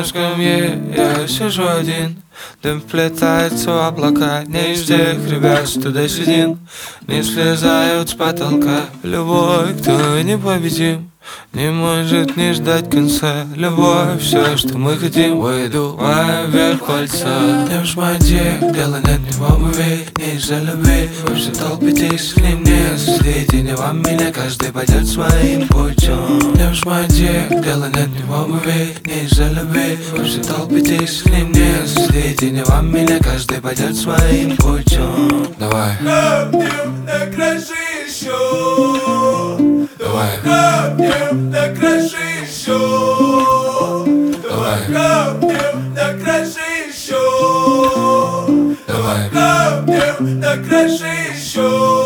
на скамье я сижу один. Дым вплетается в облака. Не из тех ребят, что досидим, не слезают с потолка. Любой, кто непобедим, не может не ждать конца. Любовь, все, что мы хотим, выдувая вверх пальца. Не уж мой дело, нет ни в обуви, не из-за любви. Вы все толпитесь, к ним не судите, не вам меня, каждый пойдет своим путем. Не уж мой дело, нет ни в обуви, не из-за любви. Вы все толпитесь, к ним не судите, не вам меня, каждый пойдет своим путем. Давай. Хапнем на краше еще. Давай. Хапнем на краше еще. Давай. Хапнем на краше еще. Давай. Хапнем на краше еще.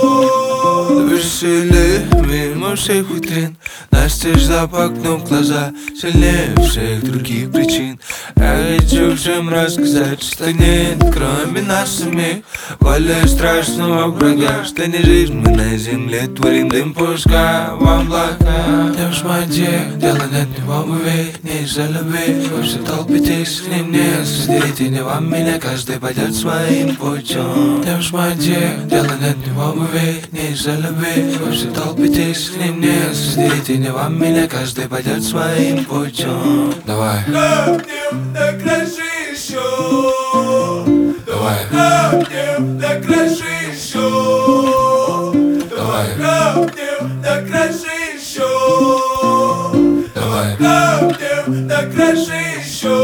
Веселее мимо всех витрин, настежь запахнув глаза. Сильнее всех других причин я хочу всем рассказать, что нет, кроме нас самих, более страшного врага. Что не жизнь мы на земле творим, дым пускай в облака. Не уж мое дело, нет ни в обуви, не из-за любви. Вы все толпитесь, к ним не судите, не вам меня, каждый пойдет своим путем. Не уж мое дело, нет ни в обуви, не из-за любви. Вы все толпитесь, к ним не судите, не вам меня, каждый пойдет своим путем. Давай. Хапнем на краше еще. Давай. Хапнем на краше еще. Давай. Хапнем на краше еще. Давай. Хапнем на краше еще.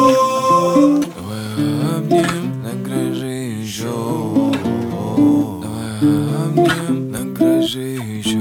Давай обнем на краже еще. Давай обнем на краже еще.